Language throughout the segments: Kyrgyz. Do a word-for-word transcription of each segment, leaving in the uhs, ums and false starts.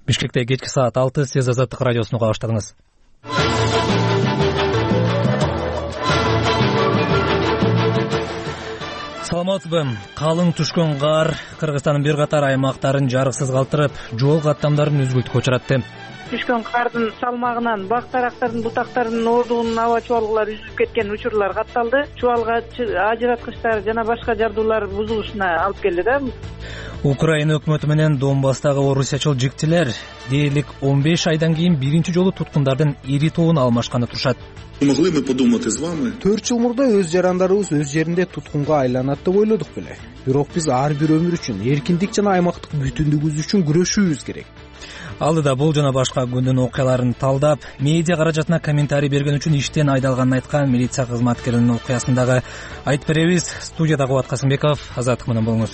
Бишкекте кечки саат алты, сиз Азаттык радиосуна уга баштадыңыз. Саламатсызбы? Калың түшкөн кар Кыргызстандын бир катар аймактарын жарыксыз калтырып, жол каттамдарын үзгүлтүккө учуратты. Түшкөн кардын салмагынан бак тарактардын бутактарынын ордугунун аба чубалгылары үзүлүп кеткен учурлар катталды. Чубалга ажыраткычтар жана башка жабдуулар бузулушуна алып келди да. Украина өкмөтү менен Донбасстагы орусиячыл жиктилер дээрлик он беш айдан кийин биринчи жолу туткундардын ири тобун алмашканы турушат. Могли мы подумать с вами? төрт жыл мурда өз жарандарыбыз өз жеринде туткунга айланат деп ойлодук беле. Бирок биз ар бир өмүр үчүн, эркиндик жана аймактык бүтүндүгүбүз үчүн күрөшүүбүз керек. Алдыда бул жана башка күндүн окуяларын талдап, медиа каражатына комментарий берген үчүн иштен айдалганын айткан милиция кызматкеринин окуясындагы айтып беребиз. Студияда Кубат Касымбеков, Азаттык менен болуңуз.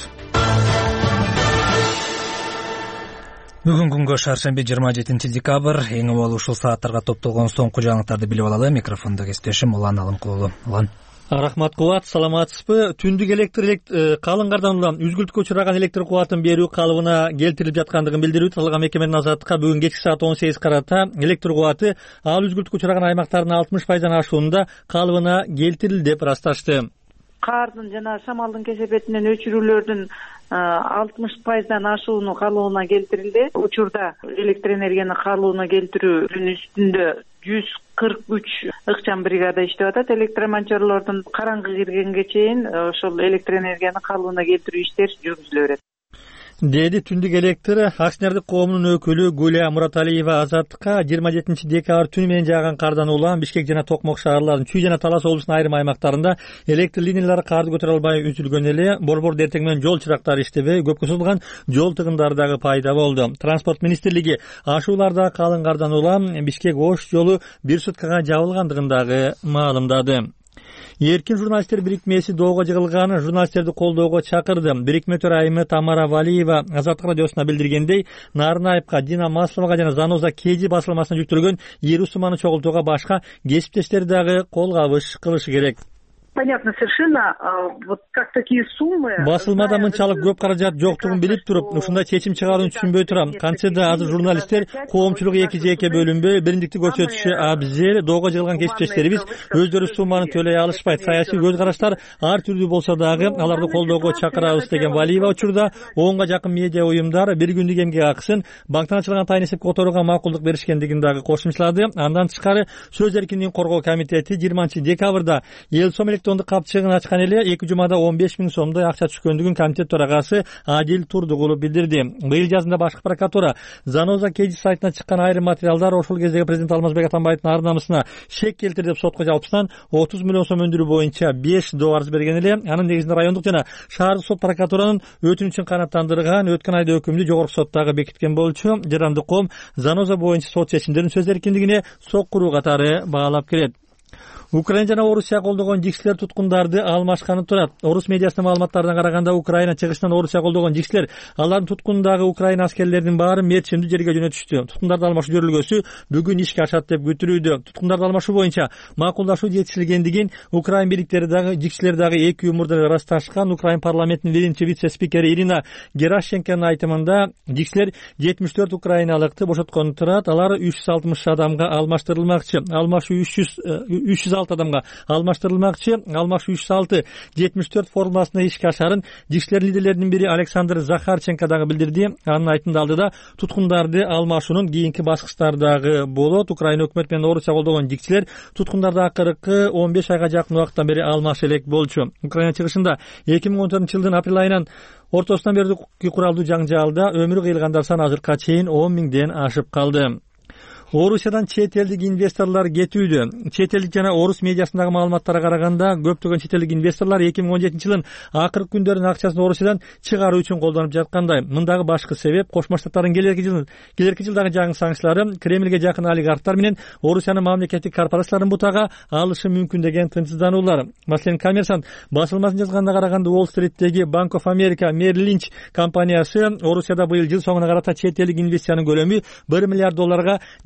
Бүгүн күнгө шаршемби жыйырма жетинчи декабрь, эң абал ушул сааттарга топтолгон соңку жаңылыктарды билип алалы. Микрофондо кесиптешим Улан Алымкулуу. Улан. Рахмат Кубат, саламатсызбы? Түндүк электр калың кардан улам үзгүлтүккө учураган электр кубатын берүү калыбына келтирилип жаткандыгын билдирүү талган мекеменин Азаттыкка бүгүн кечки саат он сегиз карата электр кубаты ал үзгүлтүккө учураган аймактардын алтымыш пайыздан ашуунда калыбына келтирилди деп ырасташты. Кардын жана шамалдын кесепетинен өчүрүүлөрдүн алтымыш пайыздан ашууну калыбына келтирилди. Учурда электр энергияны калыбына келтирүүнүн үстүндө жүз кырк үч ыкчам бригада иштеп атат. Электромонтёрлордун караңгы киргенге чейин ошол электр энергияны калыбына келтирүү иштери жүргүзүлө берет. Деди Түндүк электр акционердик коомунун өкүлү Гүлия Мураталиева Азаттыкка жыйырма жетинчи декабрь түнү менен жааган кардан улам Бишкек жана Токмок шаарларынын Чүй жана Талас облусунун айрым аймактарында электр линиялары карды көтөрө албай үзүлгөн эле. Борбор эртең менен жол чырактары иштебей, көпкө созулган жол тыгындары дагы пайда болду. Транспорт министрлиги ашууларда калың кардан улам Бишкек Ош жолу бир суткага жабылгандыгын дагы маалымдады. Эркин журналисттер бирикмеси доого жыгылган, журналисттерди колдоого чакырды. Бирикме төрайымы Тамара Валиева Азаттык радиосуна билдиргендей, Нарынаевка, Дина Масловага жана Заноза Кеди басылмасына жүктөлгөн ири сумманы чогултууга башка кесиптештер дагы кол кабыш кылышы керек. Понятно совершенно, вот как такие суммы. Басылмада мынчалык көп каражат жоктугун билип туруп, ушундай чечим чыгарууну түшүнбөй турам. Кантсе азыр журналисттер коомчулук эки жеке бөлүнбөй, бириндикти көрсөтүшү абзел. Доого жыгылган кесиптештерибиз өздөрү сумманы төлөй алышпайт. Саясий көз караштар ар түрдүү болсо дагы аларды колдоого чакырабыз деген Валиева учурда онга жакын медиа уюмдар бир күндүк эмгек акысын банктан ачылган тайын эсеп которууга макулдук беришкендигин дагы кошумчалады. Андан тышкары Сөз эркиндигин коргоо комитети жыйырманчы декабрда эл сом электрондук капчыгын ачкан эле эки жумада он беш миң сомдой акча түшкөндүгүн комитет төрагасы Адил Турдугулов билдирди. Быйыл жазында башкы прокуратура Заноза Кеди сайтына чыккан айрым материалдар ошол кездеги президент Алмазбек Атамбаевдин ар намысына шек келтирди деп сотко жалпысынан отуз миллион сом өндүрүү боюнча беш доо арыз берген эле. Анын негизинде райондук жана шаардык сот прокуратуранын өтүнүчүн канааттандырган, өткөн айда өкүмдү жогорку соттогу бекиткен болчу. Жарандык коом Заноза боюнча сот чечимдерин сөз эркиндигине соккуруу катары баалап келет. Украина жана Орусия колдогон жиксилер туткундарды алмашканы турат. Орус медиасынын маалыматтарына караганда Украина чыгышынан Орусия колдогон жиксилер алардын туткундагы Украина аскерлеринин баары мерчимди жерге жөнөтүштү. Туткундарды алмашуу жөрүлгөсү бүгүн ишке ашат деп күтүлүүдө. Туткундарды алмашуу боюнча макулдашуу жетишилгендигин Украина бийликтери дагы жиксилер дагы эки умурда ырасташкан. Украина парламентинин биринчи вице-спикери Ирина Геращенконун айтымында жиксилер жетимиш төрт украиналыкты бошоткону турат. Алар үч жүз алтымыш адамга алмаштырылмакчы. Алмашуу үч жүз алты адамга алмаштырылмакчы. Алмашуу үч жүз алты жетимиш төрт формуласына ишке ашарын жиксилер лидерлеринин бири Александр Захарченко дагы билдирди. Анын айтымында алдыда туткундарды алмашуунун кийинки баскычтардагы болот. Украина өкмөтү менен Орусия колдогон жиксилер туткундарды акыркы он беш айга жакын убакыттан бери алмаша элек болчу. Украина чыгышында эки миң он төртүнчү жылдын апрель айынан ортосунан бери куралдуу жаңжалда өмүрү кыйылгандар саны азыркыга чейин он миңден ашып калды. Орусиядан чет элдик инвесторлор кетүүдө. Чет элдик жана орус медиасындагы маалыматтарга караганда көптөгөн чет элдик инвесторлор эки миң он жетинчи жылдын акыркы күндөрүнүн акчасын Орусиядан чыгаруу үчүн колдонуп жаткандай. Мындагы башкы себеп Кошмо Штаттардын келерки жыл келерки жылдагы жаңы санкциялары Кремльге жакын олигархтар менен Орусиянын мамлекеттик корпорацияларын бутага алышы мүмкүн деген тынчсыздануулар. Маселен, Коммерсант басылмасынын жазганына караганда Уолл-стриттеги Bank of America Merrill Lynch компаниясы Орусияда быйыл жыл соңуна карата чет элдик инвестициянын көлөмү бир миллиард долларга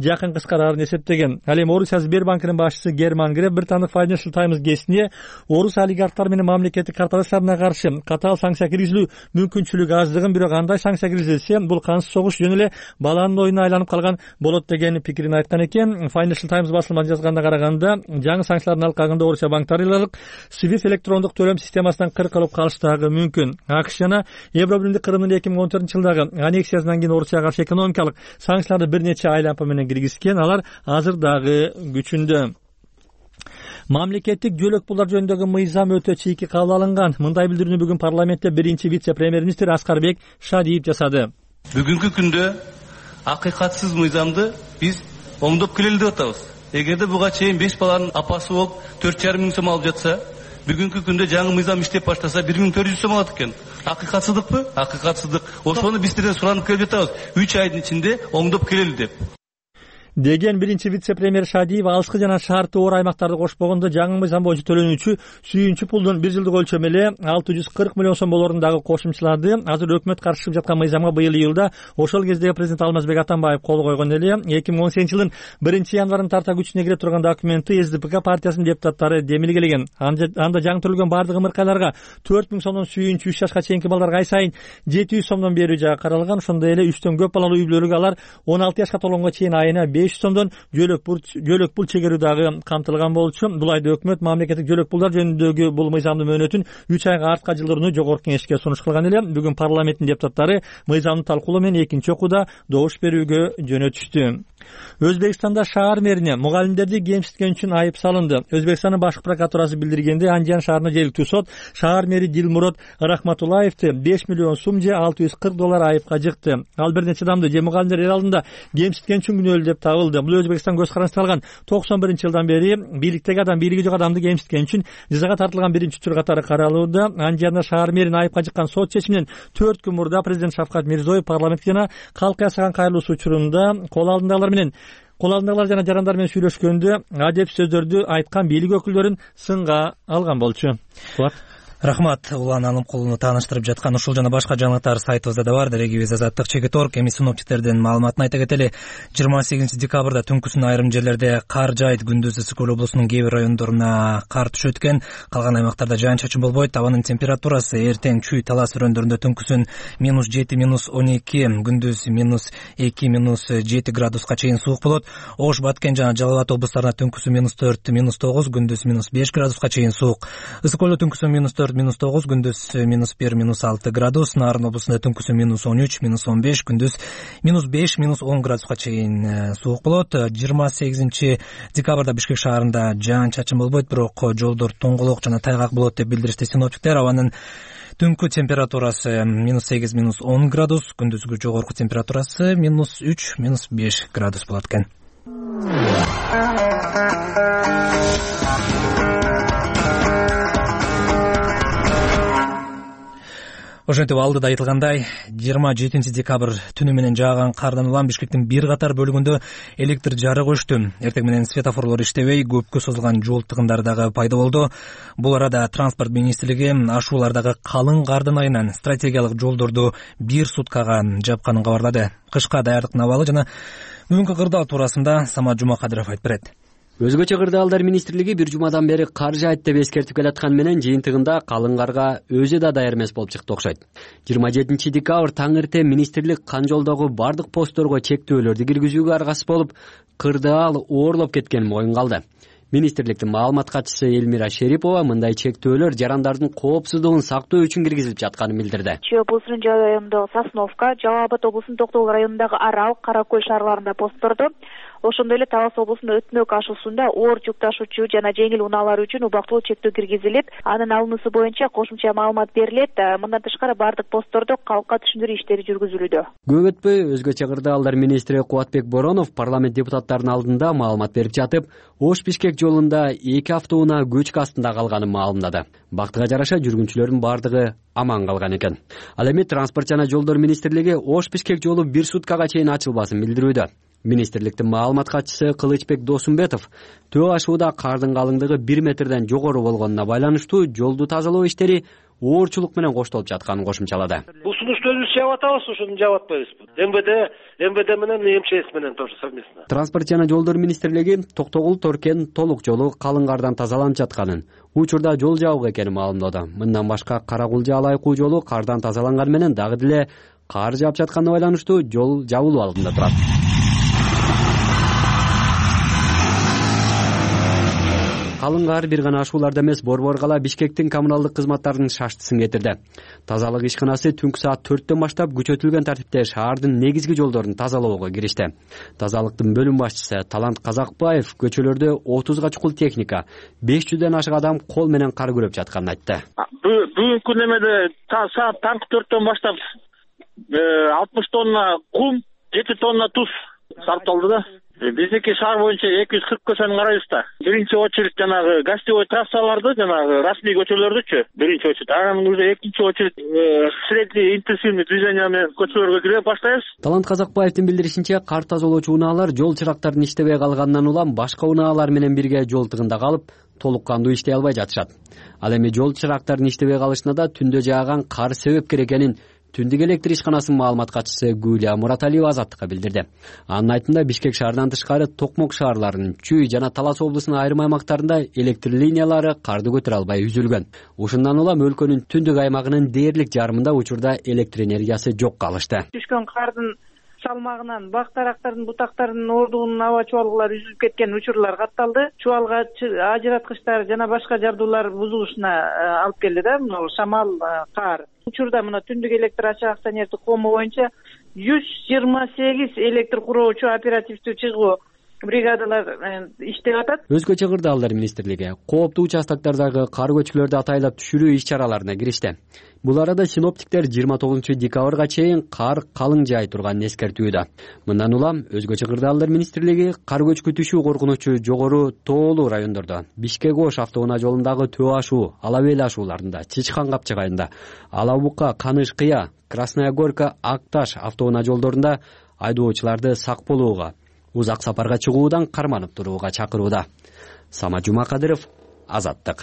жакын кыскараарын эсептеген. Ал эми Орусия Сбербанкынын башчысы Герман Греф британдык Financial Times гезитине орус олигархтары менен мамлекеттик картадаштарына каршы катаал санкция киргизилүү мүмкүнчүлүгү аздыгын, бирок андай санкция киргизилсе бул кансыз согуш жөн эле баланын оюна айланып калган болот деген пикирин айткан экен. Financial Times басылмасына жазганына караганда, жаңы санкциялардын алкагында Орусия банктары SWIFT электрондук төлөм системасынан кыркылып калыштагы мүмкүн. АКШ жана Евробиримдик Кырымдын эки миң он төртүнчү жылдагы аннексиясынан кийин Орусияга каршы экономикалык санкцияларды бир нече айлампа менен киргизген. Алар азыр дагы күчүндө. Мамлекеттик жөлөк пулдар жөнүндөгү мыйзам өтө чийки кабыл алынган. Мындай билдирүүнү бүгүн парламентте биринчи вице-премьер-министр Аскарбек Шадиев жасады. Бүгүнкү күндө акыйкатсыз мыйзамды биз оңдоп келели деп атабыз. Эгерде буга чейин беш баланын апасы болуп төрт жарым миң сом алып жатса, бүгүнкү күндө жаңы мыйзам иштеп баштаса бир миң төрт жүз сом алат экен. Акыйкатсыздыкпы? Акыйкатсыздык. Ошону биз сиздерден суранып келип жатабыз. үч айдын ичинде оңдоп келели деп. Деген биринчи вице-премьер Шадиев алыскы жана шартты оор аймактарды кошпогондо жаңы мыйзам боюнча төлөнүүчү сүйүнчү пулдун бир жылдык өлчөмү эле алты жүз кырк миллион сом болорун дагы кошумчалады. Азыр өкмөт каршы жаткан мыйзамга быйыл июлда ошол кездеги президент Алмазбек Атамбаев кол койгон эле. эки миң он сегизинчи жылдын биринчи январынан тарта күчүнө кире турган документти СДПК партиясынын депутаттары демилгелеген. Анда жаңы төрөлгөн бардык ымыркайларга төрт миң сомдон сүйүнчү үч жашка чейинки балдарга ай сайын жети жүз сомдон берүү жагы каралган. Ошондой эле үчтөн көп балалуу үй бүлөлөргө алар он алты жашка толгонго чейин айына беш жүз сомдон жөлөк пул жөлөк пул чегерүү дагы камтылган болчу. Бул айда өкмөт мамлекеттик жөлөк пулдар жөнүндөгү бул мыйзамдын мөөнөтүн үч айга артка жылдырууну жогорку кеңешке сунуш кылган эле. Бүгүн парламенттин депутаттары мыйзамды талкуулоо менен экинчи окууда добуш берүүгө жөнөтүштү. Өзбекстанда шаар мэрине мугалимдерди кемситкен үчүн айып салынды. Өзбекстандын башкы прокуратурасы билдиргенде, Андижан шаарына жергиликтүү сот шаар мэри Дилмурод Рахматуллаевди беш миллион сум же алты жүз кырк доллар айыпка жыкты. Ал бир нече адамды же мугалимдер эл алдында кемситкен үчүн күнөөлүү деп табылды. Бул Өзбекстан көз карандысына алган токсон биринчи жылдан бери бийликтеги адам бийлиги жок адамды кемситкен үчүн жазага тартылган биринчи учур катары каралууда. Андижанда шаар мэрин айыпка жыккан сот чечиминен төрт күн мурда президент Шавкат Мирзиёев парламентке жана калкка ясаган кайрылуусу учурунда кол алдындагылар менен кол алдындагылар жана жарандар менен сүйлөшкөндө адеп сөздөрдү айткан бийлик өкүлдөрүн сынга алган болчу. Рахмат. Улан Алымкулууну тааныштырып жаткан ушул жана башка жаңылыктар сайтыбызда да бар. Дерегибиз Азаттык чекит точка орг. Эми синоптиктердин маалыматын айта кетели. жыйырма сегизинчи декабрда түнкүсүн айрым жерлерде кар жайт, күндүз ысык көл облусунун кээ бир райондоруна кар түшөт экен. Калган аймактарда жаан чачын болбойт. Абанын температурасы эртең Чүй, Талас райондорунда түнкүсүн минус жети, минус он эки, күндүз минус эки, минус жети градуска чейин суук болот. Ош, Баткен жана Жалал Абад облустарында түнкүсүн минус төрт, минус тогуз, күндүз минус беш градуска чейин суук. Ысык көлдө түнкүсүн минус төрт, минус тогуз, күндүз минус бир, минус алты градус. Нарын облусунда түнкүсүн минус он үч, минус он беш, күндүз минус беш, минус он градуска чейин суук болот. жыйырма сегизинчи декабрда Бишкек шаарында жаан чачын болбойт, бирок жолдор тоңголок жана тайгак болот деп билдиришти синоптиктер. Абанын түнкү температурасы минус сегиз, минус он градус, күндүзгү жогорку температурасы минус үч, минус беш градус болот экен. Ошентип алдыда айтылгандай, жыйырма жетинчи декабрь түнү менен жааган кардан улам Бишкектин бир катар бөлүгүндө электр жарык өчтү. Эртең менен светофорлор иштебей, көпкө созулган жол тыгындары дагы пайда болду. Бул арада транспорт министрлиги ашуулардагы калың кардын айынан стратегиялык жолдорду бир суткага жапканын кабарлады. Кышка даярдыктын абалы жана бүгүнкү кырдаал туурасында Самат Жумакадыров айтып берет. Өзгөчө кырдаалдар министрлиги бир жумадан бери кар жайт деп эскертип келаткан менен жыйынтыгында калың карга өзү да даяр эмес болуп чыкты окшойт. жыйырма жетинчи декабрь таң эртең министрлик кан жолдогу бардык постторго чектөөлөрдү киргизүүгө аргасыз болуп, кырдаал оорлоп кеткенин моюнга алды. Министрликтин маалымат катчысы Элмира Шерипова мындай чектөөлөр жарандардын коопсуздугун сактоо үчүн киргизилип жатканын билдирди. Чүй облусунун районундагы Сосновка, Жалал Абад облусунун Токтогул районундагы Арал, Каракөл шаарларында постторду, ошондой эле Талас облусунун Өтмөк ашуусунда оор жүк ташуучу жана жеңил унаалар үчүн убактылуу чектөө киргизилип, анын алынуусу боюнча кошумча маалымат берилет. Мындан тышкары бардык посттордо калкка түшүндүрүү иштери жүргүзүлүүдө. Көп өтпөй өзгөчө кырдаалдар министри Кубатбек Боронов парламент депутаттарынын алдында маалымат берип жатып, Ош-Бишкек жолунда эки автоунаа көчкү астында калганын маалымдады. Бактыга жараша жүргүнчүлөрдүн бардыгы аман калган экен. Ал эми транспорт жана жолдор министрлиги Ош-Бишкек жолу бир суткага чейин ачылбасын билдирүүдө. Министрликтин маалымат катчысы Кылычбек Досумбетов төө ашууда кардын калыңдыгы бир метрден жогору болгонуна байланыштуу жолду тазалоо иштери оорчулук менен коштолуп жатканын кошумчалады. Бул сунушту өзүбүз жаап атабыз, ошону жаап атпайбызбы? МВД, МВД менен МЧС менен тоже совместно. Транспорт жана жолдор министрлиги Токтогул Торкен толук жолу калың кардан тазаланып жатканын, учурда жол жабык экенин маалымдады. Мындан башка Каракулжа Алайкуу жолу кардан тазаланган менен дагы деле кар жаап жатканына байланыштуу жол жабылуу алдында турат. Калың кар бир гана ашууларда эмес, Борбор кала Бишкектин коммуналдык кызматтарынын шаштысын кетирди. Тазалык ишканасы түнкү саат төрттөн баштап күчөтүлгөн тартипте шаардын негизги жолдорун тазалоого киришти. Тазалыктын бөлүм башчысы Талант Казакбаев көчөлөрдө отузга чукул техника, беш жүздөн ашык адам кол менен кар күрөп жатканын айтты. Бүгүнкү немеде саат таңкы төрттөн баштап алтымыш тонна кум, жети тонна туз сарпталды да. Биздики шаар боюнча эки жүз кырк көчөнү карайбыз да. Биринчи очередь жанагы гостевой трассаларды, жанагы расмий көчөлөрдүчү, биринчи очередь. Анан уже экинчи очередь средний интенсивный движение менен көчөлөргө кире баштайбыз. Талант Казакбаевдин билдиришинче, кар тазалоочу унаалар жол чырактарын иштебей калгандан улам башка унаалар менен бирге жол тыгында калып, толук кандуу иштей албай жатышат. Ал эми жол чырактарын иштебей калышына да түндө жааган кар себепкер экенин Түндүк электр ишканасынын маалымат катчысы Гүлия Мураталиева Азаттыкка билдирди. Анын айтымында Бишкек шаарынан тышкары Токмок шаарларынын Чүй жана Талас облусунун айрым аймактарында электр линиялары карды көтөрө албай үзүлгөн. Ушундан улам өлкөнүн түндүк аймагынын дээрлик жарымында учурда электр энергиясы жок калышты. Түшкөн кардын салмагынан бак тарактардын бутактарынын ордугунун аба чубалгылары үзүлүп кеткен учурлар катталды. Чубалга ажыраткычтар жана башка жабдуулар бузулушуна алып келди да, мына шамал, кар. Учурда мына түндүк электр ачык акционердик коому боюнча жүз жыйырма сегиз электр куроочу оперативдүү чыгуу бригадалар иштеп атат. Өзгө чыгырдаалдар министрлиги кооптуу участоктардагы кар көчкүлөрдү атайлап түшүрүү иш-чараларына киришти. Бул арада синоптиктер жыйырма тогузунчу декабрга чейин кар калың жаай турганын эскертүүдө. Мындан улам өзгө чыгырдаалдар министрлиги кар көчкү түшүү коркунучу жогору тоолуу райондордо, Бишкек-Ош автоунаа жолундагы Төө ашуу, Ала Бел ашууларында, Чычкан капчыгайында, Ала Бука, Каныш Кыя, Красная Горка, Акташ автоунаа жолдорунда айдоочуларды сак болууга, узак сапарга чыгуудан карманып турууга чакырууда. Сама Жумакадыров, Азаттык.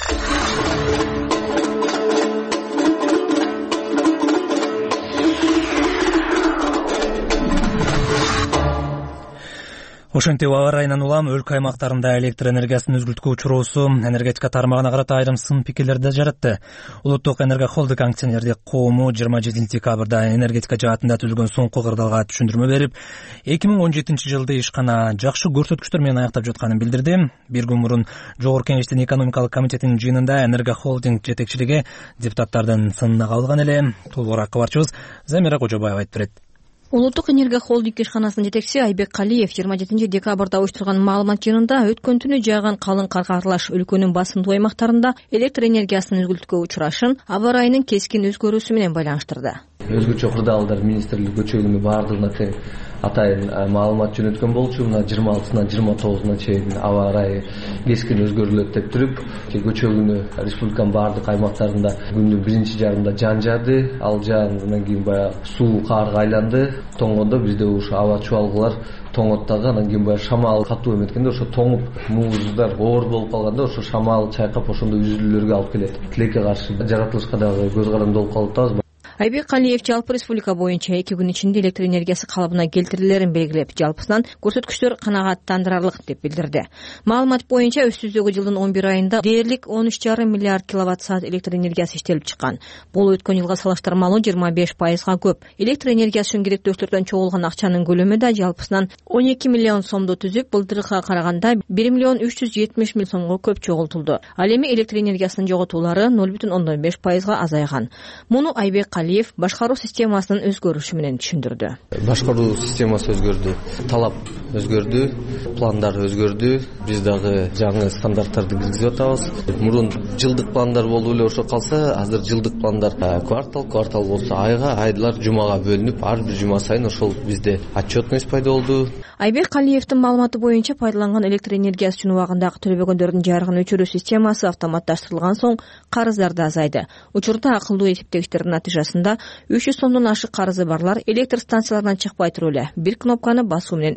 Ошентип аба ырайынан улам өлкө аймактарында электр энергиясын үзгүлткө учуруусу энергетика тармагына карата айрым сын пикирлерди жаратты. Улуттук энергия холдинг акционердик коому жыйырма жетинчи декабрда энергетика жаатында түзүлгөн соңку кырдаалга түшүндүрмө берип, эки миң он жетинчи жылды ишкана жакшы көрсөткүчтөр менен аяктап жатканын билдирди. Бир күн мурун Жогорку Кеңештин экономикалык комитетинин жыйынында энергия холдинг жетекчилиги депутаттардын сынына кабылган эле. Толугураак кабарчыбыз Замира Кожобаева айтып берет. Улуттук энергия холдинг ишканасынын жетекчиси Айбек Калиев жыйырма жетинчи декабрда уюштурган маалымат жыйынында өткөн түнү жааган калың карга аралаш өлкөнүн басымдуу аймактарында электр энергиясынын үзгүлтүккө учурашын аба ырайынын кескин өзгөрүүсү менен байланыштырды. Өзгөчө кырдаалдар министрлик көчөгүнү баардыгына тең атайын маалымат жөнөткөн болчу. Мына жыйырма алтысынан жыйырма тогузуна чейин аба ырайы кескин өзгөрүлөт деп туруп, көчөгүнү республиканын баардык аймактарында күндүн биринчи жарымында жаан жаады. Ал жаандан кийин баягы суу карга айланды. Тоңгондо бизде ушу аба чубалгылар тоңот дагы, анан кийин баягы шамал катуу эметкенде ошо тоңуп мууздар оор болуп калганда ошо шамал чайкап ошондой үзүлүүлөргө алып келет. Тилекке каршы жаратылышка дагы көз каранды болуп калып атабыз. Айбек Калиев жалпы республика боюнча эки күн ичинде электр энергиясы калыбына келтирилерин белгилеп, жалпысынан көрсөткүчтөр канааттандырарлык деп билдирди. Маалымат боюнча өстүздөгү жылдын он бир айында дээрлик он үч жарым миллиард киловатт саат электр энергиясы иштелип чыккан. Бул өткөн жылга салыштырмалуу жыйырма беш пайызга көп. Электр энергиясы үчүн керектөөчүлөрдөн чогулган акчанын көлөмү да жалпысынан он эки миллион сомду түзүп, былтыркыга караганда бир миллион үч жүз жетимиш миң сомго көп чогултулду. Ал эми электр энергиясынын жоготуулары ноль бүтүн ондон беш пайызга азайган. Муну Айбек Калиев башкаруу системасынын өзгөрүшү менен түшүндүрдү. Башкаруу системасы өзгөрдү, талап өзгөрдү, пландар өзгөрдү. Биз дагы жаңы стандарттарды киргизип атабыз. Мурун жылдык пландар болуп эле ошо калса, азыр жылдык пландар квартал, квартал болсо айга, айлар жумага бөлүнүп, ар бир жума сайын ошол бизде отчетность пайда болду. Айбек Калиевдин маалыматы боюнча пайдаланган электр энергиясы үчүн убагындагы төлөбөгөндөрдүн жарыгын өчүрүү системасы автоматташтырылган соң карыздар да азайды. Учурда акылдуу эсептегичтердин натыйжасында үч жүз сомдон ашык карызы барлар электр станцияларынан чыкпай туруп эле бир кнопканы басуу менен өчүрүлөт.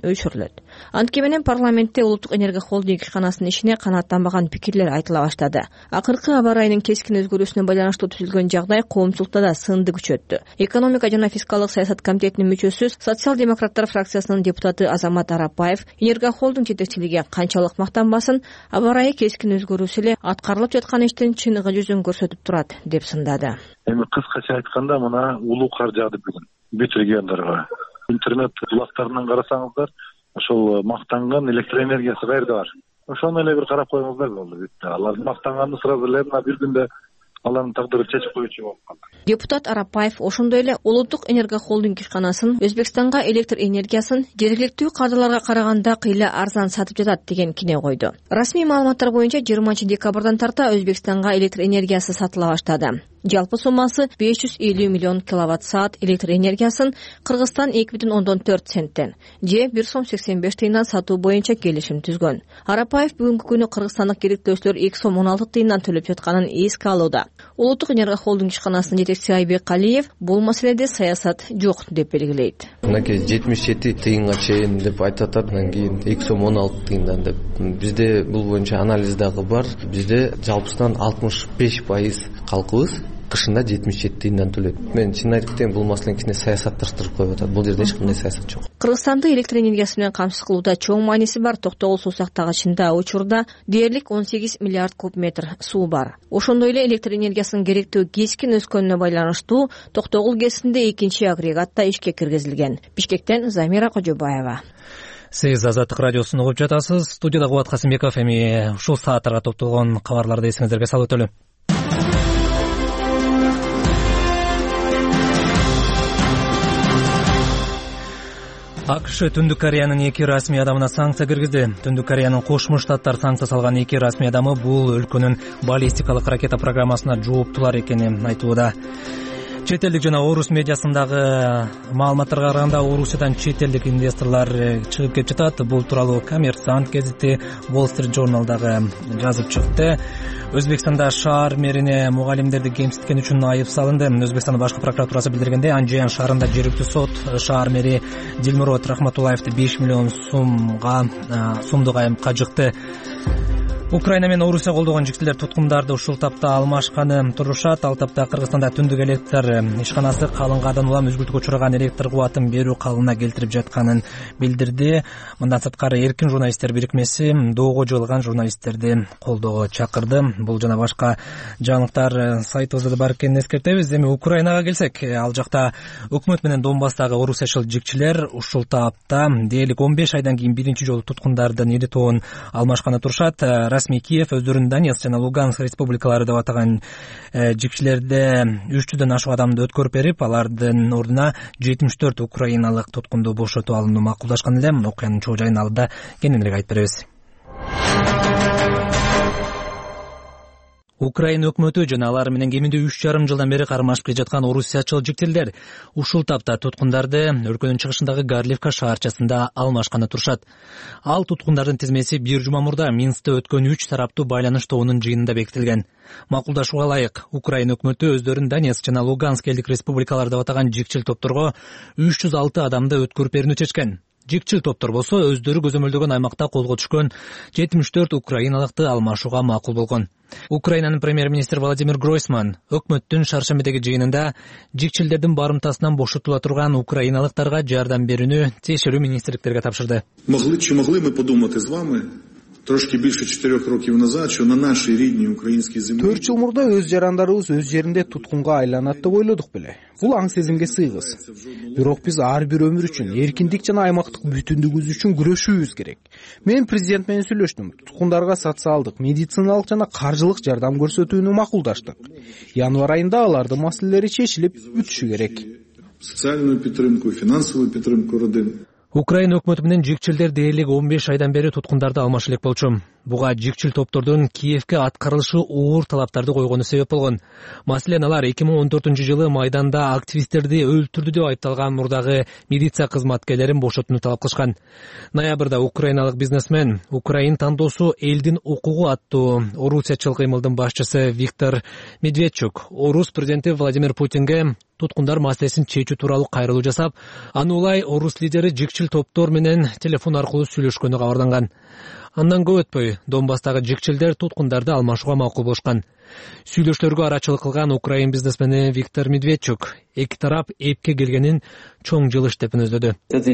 көрсөтүлөт. Антке менен парламентте улуттук энергия холдинг ишканасынын ишине канааттанбаган пикирлер айтыла баштады. Акыркы аба ырайынын кескин өзгөрүүсүнө байланыштуу түзүлгөн жагдай коомчулукта да сынды күчөттү. Экономика жана фискалдык саясат комитетинин мүчөсү, социал-демократтар фракциясынын депутаты Азамат Арапаев энергия холдинг жетекчилиги канчалык мактанбасын, аба ырайы кескин өзгөрүүсү эле аткарылып жаткан иштин чыныгы жүзүн көрсөтүп турат деп сындады. Эми кыскача айтканда мына улуу кар жаады бүгүн бүт региондорго. Интернет булактарынан карасаңыздар, ошол мактанган электр энергиясы каерде бар. Ошону эле бир карап коюңуздар болду бүттү. Алардын мактанганды сразу эле мына бир күндө алардын тагдырын чечип коюучу болуп калды. Депутат Арапаев ошондой эле улуттук энергия холдинг ишканасын Өзбекстанга электр энергиясын жергиликтүү кадраларга караганда кыйла арзан сатып жатат деген кине койду. Расмий маалыматтар боюнча жыйырманчы декабрдан тарта Өзбекстанга электр энергиясы сатыла баштады. Жалпы суммасы беш жүз элүү миллион киловатт саат электр энергиясын Кыргызстан эки бүтүн ондон төрт центтен же бир сом сексен беш тыйындан сатуу боюнча келишим түзгөн. Арапаев бүгүнкү күнү кыргызстандык керектөөчүлөр эки сом он алты тыйындан төлөп жатканын эске алууда. Улуттук энергия холдинг ишканасынын жетекчиси Айбек Калиев бул маселеде саясат жок деп белгилейт. Мынакей жетимиш жети тыйынга чейин деп айтып атат, андан кийин эки сом он алты тыйындан деп. Бизде бул боюнча анализ дагы бар. Бизде жалпысынан алтымыш беш пайыз калкыбыз кышында жетимиш жети тыйындан төлөйт. Мен чын айтып кетейин, бул маселенин кичине саясатташтырып коюп атат. Бул жерде эч кандай саясат жок. Кыргызстанды электр энергиясы менен камсыз кылууда чоң мааниси бар Токтогул суу сактагычында учурда дээрлик он сегиз миллиард куб метр суу бар. Ошондой эле электр энергиясынын керектөө кескин өскөнүнө байланыштуу Токтогул ГЭСинде экинчи агрегат да ишке киргизилген. Бишкектен Замира Кожобаева. Сиз Азаттык радиосун угуп жатасыз. Студияда Кубат Касымбеков. Эми ушул сааттарга топтолгон кабарларды эсиңиздерге салып өтөлү. АКШ Түндүк Кореянын эки расмий адамына санкция киргизди. Түндүк Кореянын Кошмо Штаттар санкция салган эки расмий адамы бул өлкөнүн баллистикалык ракета программасына жооптулар экени айтылууда. Чет элдик жана орус медиасындагы маалыматтарга караганда Орусиядан чет элдик инвесторлор чыгып кетип жатат. Бул тууралуу Коммерсант гезити, Wall Street Journal дагы жазып чыкты. Өзбекстанда шаар мэрине мугалимдерди кемситкени үчүн айып салынды. Өзбекстандын башкы прокуратурасы билдиргенде, Анжиян шаарында жергиликтүү сот шаар мэри Дилмурод Рахматуллаевди беш миллион сумга сумдук айыпка жыкты. Украина менен Орусия колдогон жигитилер туткундарды ушул тапта алмашканы турушат. Ал тапта Кыргызстанда түндүк электр ишканасы калыңгадан улам үзгүлтүккө учураган электр кубатын берүү калыбына келтирип жатканын билдирди. Мындан сырткары Эркин журналисттер бирикмеси доого жыгылган журналисттерди колдоого чакырды. Бул жана башка жаңылыктар сайтыбызда бар экенин эскертебиз. Эми Украинага келсек, ал жакта өкмөт менен Донбасстагы орусиячыл жигчилер ушул тапта дээрлик он беш айдан кийин биринчи жолу туткундардын ири тобун алмашканы турушат. Расмий Киев өздөрүн Донецк жана Луганск республикалары деп атаган жигчилерде үч жүздөн ашук адамды өткөрүп берип, алардын ордуна жетимиш төрт украиналык туткунду бошотуп алууну макулдашкан эле. Окуянын чоо жайын алда кененирээк айтып беребиз. Украина өкмөтү жана алар менен кеминде үч жарым жылдан бери кармашып келе жаткан орусиячыл жигчилер ушул тапта туткундарды өлкөнүн чыгышындагы Гарливка шаарчасында алмашканы турушат. Ал туткундардын тизмеси бир жума мурда Минскте өткөн үч тараптуу байланыш тобунун жыйынында бекитилген. Макулдашууга ылайык, Украина өкмөтү өздөрүн Донецк жана Луганск элдик республикалары деп атаган жигчил топторго үч жүз алты адамды өткөрүп берүүнү чечкен. Жигчил топтор болсо өздөрү көзөмөлдөгөн аймакта колго түшкөн жетимиш төрт украиналыкты алмашууга макул болгон. Украинанын премьер-министри Владимир Гройсман өкмөттүн шаршембидеги жыйынында жигчилдердин барымтасынан бошотула турган украиналыктарга жардам берүүнү тиешелүү министрликтерге тапшырды. Могли чи могли ми подумати з вами трошки більше чотирьох років назад, що на нашій рідній українській землі төрт жыл мурда өз жарандарыбыз өз жеринде туткунга айланат деп ойлодук беле. Бул аң сезимге сыйгыз. Бирок биз ар бир өмүр үчүн, эркиндик жана аймактык бүтүндүгүбүз үчүн күрөшүүбүз керек. Мен президент менен сүйлөштүм. Туткундарга социалдык, медициналык жана каржылык жардам көрсөтүүнү макулдаштык. Январь айында алардын маселелери чечилип бүтүшү керек. Социальную підтримку, финансовую підтримку родин. Украина өкмөтү менен жигчилдер дээрлик он беш айдан бери туткундарды алмашы элек болчу. Буга жикчил топтордун Киевке аткарылышы оор талаптарды койгону себеп болгон. Маселен, алар эки миң он төртүнчү жылы майданда активисттерди өлтүрдү деп айыпталган мурдагы милиция кызматкерлерин бошотууну талап кылышкан. Ноябрда украиналык бизнесмен Украин тандоосу элдин укугу аттуу орусиячыл кыймылдын башчысы Виктор Медведчук орус президенти Владимир Путинге туткундар маселесин чечүү тууралуу кайрылуу жасап, аны улай орус лидери жикчил топтор менен телефон аркылуу сүйлөшкөнү кабарланган. Андан көп өтпөй, Донбасстагы жикчилдер туткундарды алмашууга макул болушкан. Сүйлөшүүлөргө арачылык кылган украин бизнесмени Виктор Медведчук эки тарап эпке келгенин чоң жылыш деп мүнөздөдү.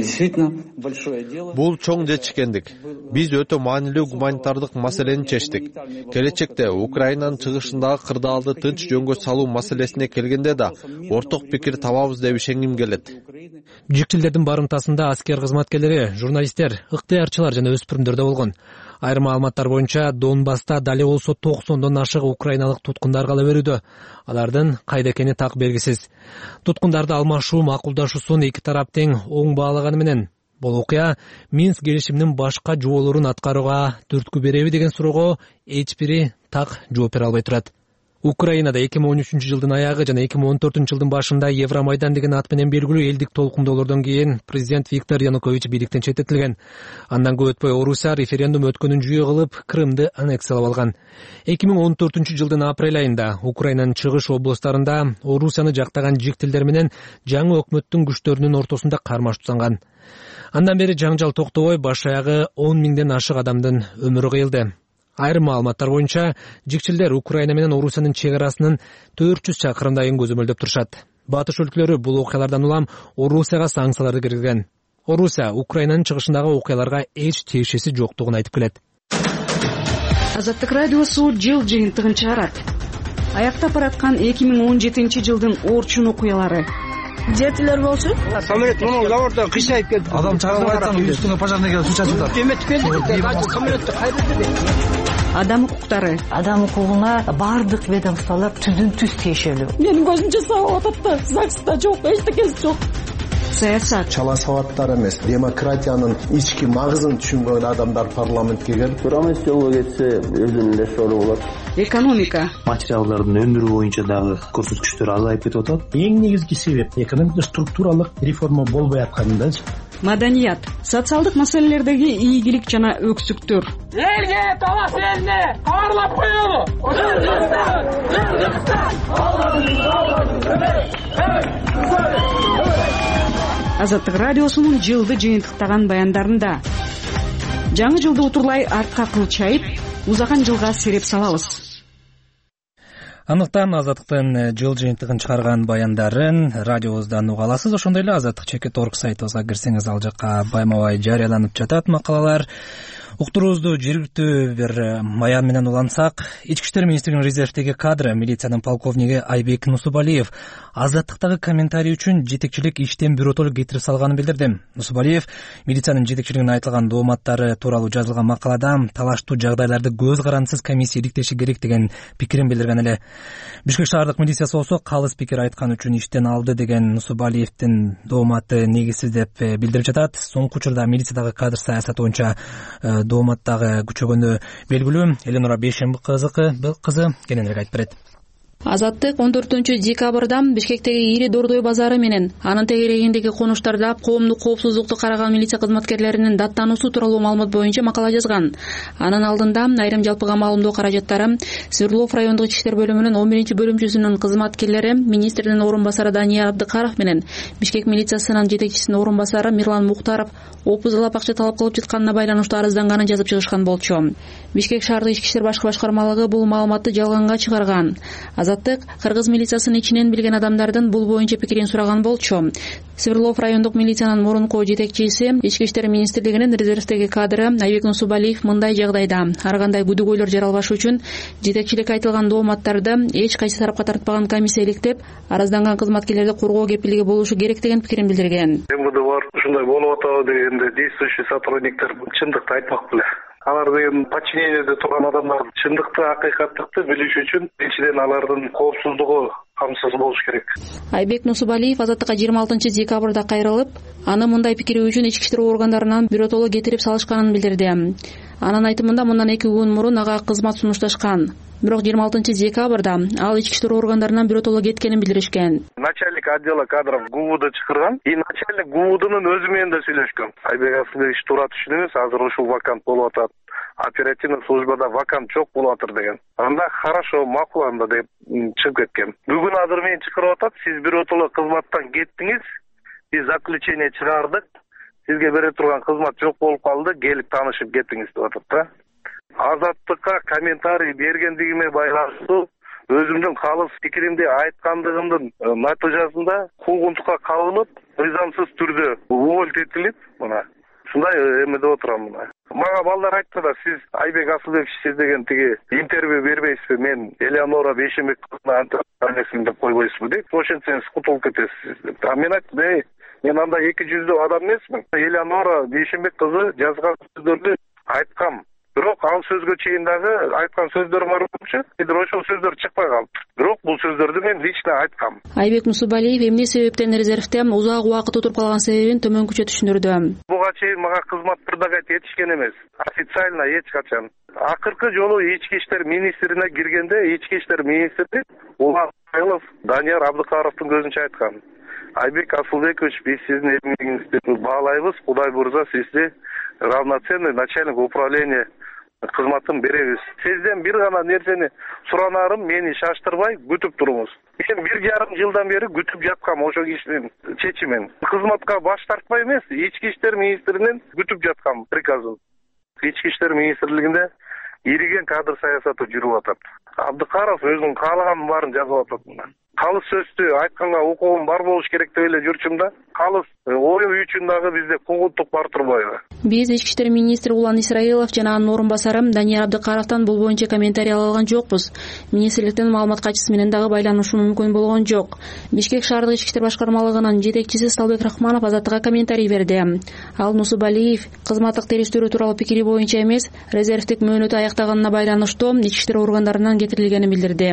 Бул чоң жетишкендик. Биз өтө маанилүү гуманитардык маселени чечтик. Келечекте Украинанын чыгышындагы кырдаалды тынч жөнгө салуу маселесине келгенде да орток пикир табабыз деп ишенгим келет. Жикчилдердин барымтасында аскер кызматкерлери, журналисттер, ыктыярчылар жана өспүрүмдөр да болгон. Айрым маалыматтар боюнча Донбасста дали болсо токсондон ашык украиналык туткундар кала берүүдө. Алардын кайда экени так белгисиз. Туткундарды алмашуу макулдашуусун эки тарап тең оң баалаганы менен бул окуя Минск келишиминин башка жоболорун аткарууга түрткү береби деген суроого эч бири так жооп бере албай турат. Украинада эки миң он үчүнчү жылдын аягы жана эки миң он төртүнчү жылдын башында Евромайдан деген ат менен белгилүү элдик толкундоолордон кийин президент Виктор Янукович бийликтен четтетилген. Андан көп өтпөй Орусия референдум өткөнүн жүйө кылып Крымды аннексиялап алган. эки миң он төртүнчү жылдын апрель айында Украинанын чыгыш облустарында Орусияны жактаган жиктилдер менен жаңы өкмөттүн күчтөрүнүн ортосунда кармаш тутанган. Андан бери жаңжал токтобой баш аягы он миңден ашык адамдын өмүрү кыйылды. Айрым маалыматтар боюнча жикчилдер Украина менен Орусиянын чек арасынын төрт жүз чакырымдайын көзөмөлдөп турушат. Батыш өлкөлөрү бул окуялардан улам Орусияга санкцияларды киргизген. Орусия Украинанын чыгышындагы окуяларга эч тиешеси жоктугун айтып келет. Азаттык радиосу жыл жыйынтыгын чыгарат. Аяктап бараткан эки миң он жетинчи жылдын орчун окуялары. Жетилер болчу. Самолет мына заводдон кыйшайып келди. Адам чыгарып атат, үстүнө пожарный келип суу чачып. Демет келди. Самолетти кайда? Адам укуктары. Адам укугуна бардык ведомстволор түздүн түз тиешелүү. Менин көзүмчө сабап атат, ЗАГСта жок, эчтекеси жок. Саясат. Чала сабаттар эмес, демократиянын ички магызын түшүнгөн адамдар парламентке келип, турамыз жолго кетсе өзүнүн эле сору болот. Экономика. Материалдардын өндүрүү боюнча дагы көрсөткүчтөр азайып кетип атат. Эң негизги себеп экономика структуралык реформа болбой атканында. Маданият. Социалдык маселелердеги ийгилик жана өксүктөр. Элге талаш элине кабарлап коелу. Азаттык радиосунун жылды жыйынтыктаган баяндарында жаңы жылды утурлай артка кылчайып, узаган жылга сереп салабыз. Андыктан Азаттыктын жыл жыйынтыгын чыгарган баяндарын радиобуздан уга аласыз. Ошондой эле азаттык чекит орг сайтыбызга кирсеңиз ал жакка байма-бай жарыяланып жатат макалалар. Уктуруубузду жергиликтүү бир маян менен улантсак, Ички иштер министринин резервдеги кадры милициянын полковниги Айбек Нусубалиев Азаттыктагы комментарий үчүн жетекчилик иштен биротоло кетирип салганын билдирди. Нусубалиев милициянын жетекчилигине айтылган дооматтары тууралуу жазылган макалада талаштуу жагдайларды көз карандысыз комиссия иликтеши керек деген пикирин билдирген эле. Бишкек шаардык милициясы болсо калыс пикир айткан үчүн иштен алды деген Нусубалиевдин дооматы негизсиз деп билдирип жатат. Соңку учурда милициядагы кадр саясаты боюнча дооматтагы күчөгөнү белгилүү. Эленора Бейшемби кызы кененирээк айтып берет. Азаттык он төртүнчү декабрда Бишкектеги Ири Дордой базары менен анын тегерегиндеги конуштарда коомдук коопсуздукту караган милиция кызматкерлеринин даттануусу тууралуу маалымат боюнча макала жазган. Анын алдында айрым жалпыга маалымдоо каражаттары Свердлов райондук ички иштер бөлүмүнүн он биринчи бөлүмчүсүнүн кызматкерлери министрдин орун басары Дания Абдыкаров менен Бишкек милициясынын жетекчисинин орун басары Мирлан Мухтаров опузалап акча талап кылып жатканына байланыштуу арызданганын жазып чыгышкан болчу. Бишкек шаардык ички иштер башкы башкармалыгы бул маалыматты жалганга чыгарган. Азаттык кыргыз милициясынын ичинен билген адамдардын бул боюнча пикирин сураган болчу. Свердлов райондук милициянын мурунку жетекчиси Ички иштер министрлигинин резервдеги кадры Айбек Нусубалиев мындай жагдайда ар кандай күдүгөйлөр жаралбаш үчүн жетекчилик айтылган дооматтарды эч кайсы тарапка тартпаган комиссия иликтеп, арызданган кызматкерлерди коргоо кепилдиги болушу керек деген пикирин билдирген. МВД бар, ушундай болуп атабы дегенде действующий сотрудниктер чындыкты айтмак беле. Алар деген подчинениеде турган адамдар чындыкты, акыйкаттыкты билиш үчүн биринчиден алардын коопсуздугу камсыз болуш керек. Айбек Нусубалиев Азаттыкка жыйырма алтынчы декабрда кайрылып, аны мындай пикири үчүн ички иштер органдарынан биротоло кетирип салышканын билдирди. Анын айтымында мындан эки күн мурун ага кызмат сунушташкан. Бирок жыйырма алтынчы декабрда ал ички иштер органдарынан биротоло кеткенин билдиришкен. Начальник отдела кадров ГУВД чакырган, и начальник ГУВДнын өзү менен да сүйлөшкөн. Айбек Асылбекович туура түшүн эмес, азыр ушул вакант болуп атат. Оперативный службада вакант жок болуп атыр деген. Анда хорошо, макул анда деп чыгып кеткен. Бүгүн азыр мен чакырып атат, сиз биротоло кызматтан кеттиңиз, биз заключение чыгардык, сизге бере турган кызмат жок болуп калды, келип таанышып кеттиңиз деп атат да. Азаттыкка комментарий бергендигиме байланыштуу өзүмдүн калыс пикиримди айткандыгымдын натыйжасында куугунтукка кабылып, мыйзамсыз түрдө уволить этилип, мына ушундай эмеде отурам мына. Мага балдар айтты да, сиз Айбек Асылбек сиз деген тиги интервью бербейсизби, мен Элеонора Бейшенбек кызына деп койбойсузбу деп, ошентсеңиз кутулуп кетесиз деп. А мен айттым, эй, мен андай эки жүздүү адам эмесмин. Элеонора Бейшенбек кызы жазган сөздөрдү айткам. Бирок ал сөзгө чейин дагы айткан сөздөр бар болчу, бирок ошол сөздөр чыкпай калды. Бирок бул сөздөрдү мен лично айткам. Айбек Нусубалиев эмне себептен резервде узак убакыт отуруп калган себебин төмөнкүчө түшүндүрдү. Буга чейин мага кызмат предлагать этишкен эмес. Официально эч качан. Акыркы жолу ички иштер министрине киргенде ички иштер министри Улан Айлов Данияр Абдыкаровдун көзүнчө айткан. Айбек Асылбекович, биз сиздин эмгегиңизди баалайбыз, Кудай буйрса сизди равноценный начальник управления кызматын беребиз. Сизден бир гана нерсени суранарым, мени шаштырбай күтүп туруңуз. Мен бир жарым жылдан бери күтүп жаткам ошо кишинин чечимин. Кызматка баш тартпай эмес, ички иштер министринин күтүп жаткам приказын. Ички иштер министрлигинде ириген кадр саясаты жүрүп атат. Абдыкаров өзүнүн каалаганын баарын жазып атат мына. Калыс сөздү айтканга укугум бар болуш керек деп эле жүрчүм да. Калыс ой үчүн дагы бизде куугунтук бар турбайбы? Биз ички иштер министри Улан Исраилов жана анын орун басары Данияр Абдыкаровдон бул боюнча комментарий ала алган жокпуз. Министрликтин маалымат катчысы менен дагы байланышуу мүмкүн болгон жок. Бишкек шаардык ички иштер башкармалыгынын жетекчиси Сталбек Рахманов Азаттыкка комментарий берди. Ал Нусубалиев кызматтык териштирүү тууралуу пикири боюнча эмес, резервдик мөөнөтү аяктаганына байланыштуу ички иштер органдарынан кетирилгенин билдирди.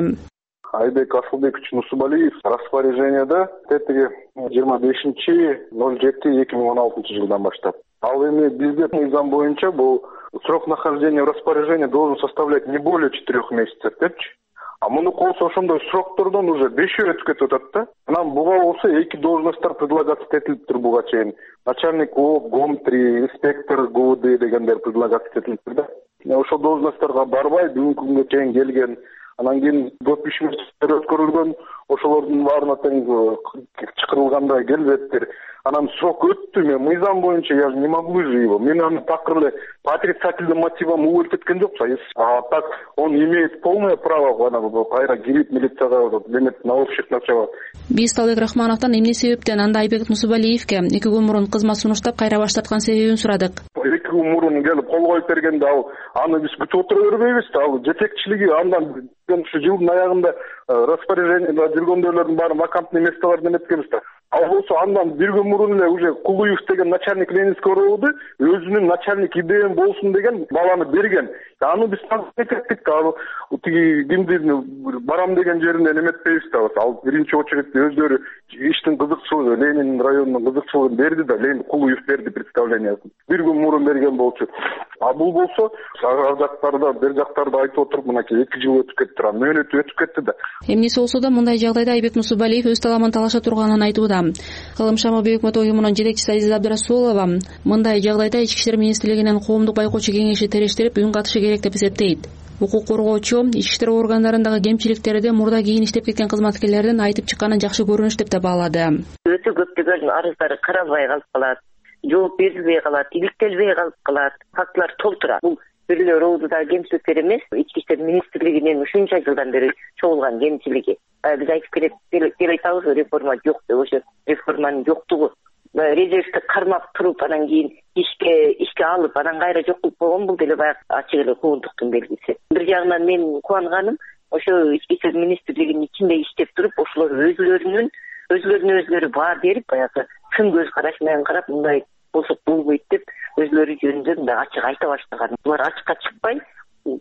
Айбек Асылбекович Нусубалиев распоряжениеде тетиги жыйырма бешинчи ноль жети эки миң он алтынчы жылдан баштап. Ал эми бизде мыйзам боюнча бул срок нахождения в распоряжении должен составлять не более четырех месяцев депчи. А муну колсо ошондой сроктордон уже бешөө өтүп кетип атат да. Анан буга болсо эки должносттор предлагация этилиптир буга чейин. Начальник ООП, ГОМ-три, инспектор ГУВД дегендер предлагация этилиптир да. Ошол должностторго барбай бүгүнкү күнгө чейин келген. Анан кийин көп ишмер өткөрүлгөн, ошолордун баарына тең чакырылганда келбептир. Анан срок өттү, мен мыйзам боюнча я не могу же его. Мен аны такыр эле по отрицательным мотивам уволить эткен жокпун. А так он имеет полное право ана кайра кирип милицияга демек на общих началах. Биз Сталбек Рахмановдон эмне себептен анда Айбек Нусубалиевке эки күн мурун кызмат сунуштап кайра баш тарткан себебин сурадык. Эки күн мурун келип кол коюп бергенде ал аны биз күтүп отура бербейбиз да. Ал жетекчилиги андан ушу жылдын аягында распоряжениеде жүргөндөрдүн баары вакантный местолор неметкенбиз да. Ал болсо андан бир күн мурун эле уже Кулуев деген начальник Ленинский РОВД өзүнүн начальник идеям болсун деген баланы берген. Аны биз тактик ал тиги кимди барам деген жеринен эметпейбиз да. Ал биринчи очередте өздөрү иштин кызыкчылыгы, Ленин районунун кызыкчылыгын берди да, Ленин Кулуев берди представлениясын. Бир күн мурун берген болчу. А бул болсо ар жактарда, бер жактарда айтып отуруп, мынакей эки жыл өтүп кетти, мөөнөтү өтүп кетти да. Эмнеси болсо да мындай жагдайда Айбек Нусубалиев өз таламын талаша турганын айтууда. Кылым Шама Бейөкмөт уюмунун жетекчиси Азиза Абдрасулова мындай жагдайда ички иштер министрлигинин коомдук байкоочу кеңеши терештирип үн катышы керек деп эсептейт. Укук коргоочу ички иштер органдарындагы кемчиликтерди мурда кийин иштеп кеткен кызматкерлердин айтып чыкканын жакшы көрүнүш деп да баалады. Өтө көптөгөн арыздары каралбай калып калат, жооп берилбей калат, иликтелбей калып калат, фактылар толтура. Бул бир эле РОВДдагы кемчиликтер эмес, ички иштер министрлигинин ушунча жылдан бери чогулган кемчилиги. Биз айтып келип айтабыз, реформа жок деп, ошо реформанын жоктугу. Резервди кармап туруп, анан кийин ишке ишке алып, анан кайра жок кылып койгон, бул деле баягы ачык эле куугунтуктун белгиси. Бир жагынан мен кубанганым, ошо ички иштер министрлигинин ичинде иштеп туруп, ошолор өзлөрүнүн өзлөрүнө өзлөрү баа берип, баягы чын көз караш менен карап, мындай болсок болбойт деп өзлөрү жөнүндө мындай ачык айта баштаган. Булар ачыкка чыкпай, коллективдин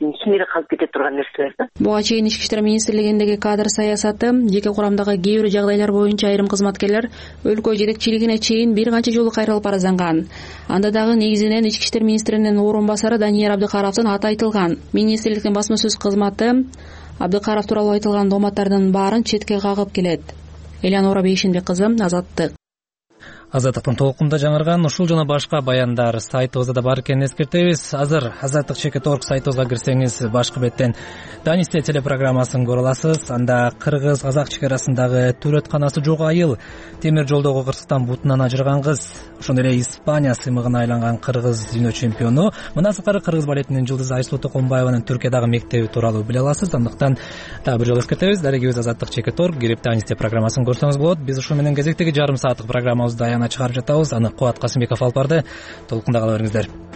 элдин кимири калып кете турган нерселер да. Буга чейин Ички иштер министрлигиндеги кадр саясаты, жеке курамдагы кээ бир жагдайлар боюнча айрым кызматкерлер өлкө жетекчилигине чейин бир канча жолу кайрылып арызанган. Анда дагы негизинен Ички иштер министринин орун басары Данияр Абдыкаровдун аты айтылган. Министрликтин басма сөз кызматы Абдыкаров тууралуу айтылган дооматтардын баарын четке кагып келет. Элеонора Бейшенбек кызы, Азаттык. Азаттыктын толкунда жаңырган ушул жана башка баяндар сайтыбызда да бар экенин эскертебиз. Азыр азаттык чекит точка орг сайтыбызга кирсеңиз башкы беттен Данисте телепрограммасын көрө аласыз. Анда кыргыз-казак чек арасындагы төрөтканасы жок айыл, темир жолдогу кырсыктан бутунан ажырган кыз, ошондой эле Испания сыймыгына айланган кыргыз дүйнө чемпиону, мындан сырткары кыргыз балетинин жылдызы Айсулуу Токомбаеванын Түркиядагы мектеби тууралуу биле аласыз. Андыктан дагы бир жолу эскертебиз, дарегибиз азаттык чекит точка орг кирип Данисте программасын көрсөңүз болот. Биз ушул менен кезектеги жарым сааттык программабызды чыгарып жатабыз. Аны Кубат Касымбеков алып барды. Толкунда кала бериңиздер.